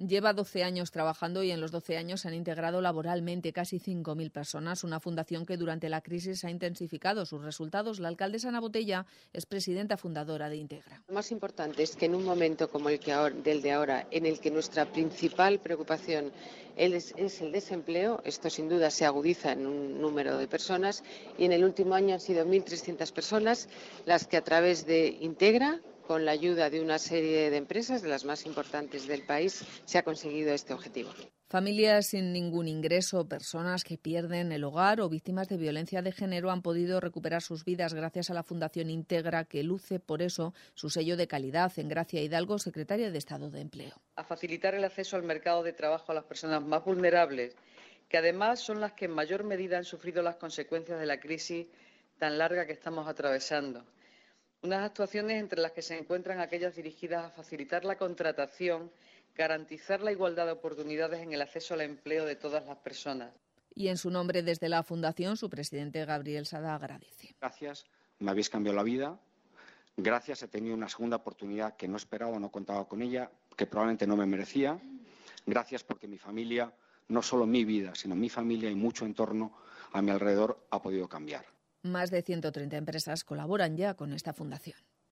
Lleva 12 años trabajando y en los 12 años se han integrado laboralmente casi 5.000 personas, una fundación que durante la crisis ha intensificado sus resultados. La alcaldesa Ana Botella es presidenta fundadora de Integra. Lo más importante es que en un momento como el de ahora, en el que nuestra principal preocupación es el desempleo, esto sin duda se agudiza en un número de personas y en el último año han sido 1.300 personas las que a través de Integra, con la ayuda de una serie de empresas, de las más importantes del país, se ha conseguido este objetivo. Familias sin ningún ingreso, personas que pierden el hogar o víctimas de violencia de género han podido recuperar sus vidas gracias a la Fundación Integra, que luce por eso su sello de calidad. En Gracia Hidalgo, secretaria de Estado de Empleo. A facilitar el acceso al mercado de trabajo a las personas más vulnerables, que además son las que en mayor medida han sufrido las consecuencias de la crisis tan larga que estamos atravesando. Unas actuaciones entre las que se encuentran aquellas dirigidas a facilitar la contratación, garantizar la igualdad de oportunidades en el acceso al empleo de todas las personas. Y en su nombre, desde la Fundación, su presidente Gabriel Sada agradece. Gracias, me habéis cambiado la vida. Gracias, he tenido una segunda oportunidad que no esperaba, no contaba con ella, que probablemente no me merecía. Gracias porque mi familia, no solo mi vida, sino mi familia y mucho entorno a mi alrededor ha podido cambiar. Más de 130 empresas colaboran ya con esta fundación.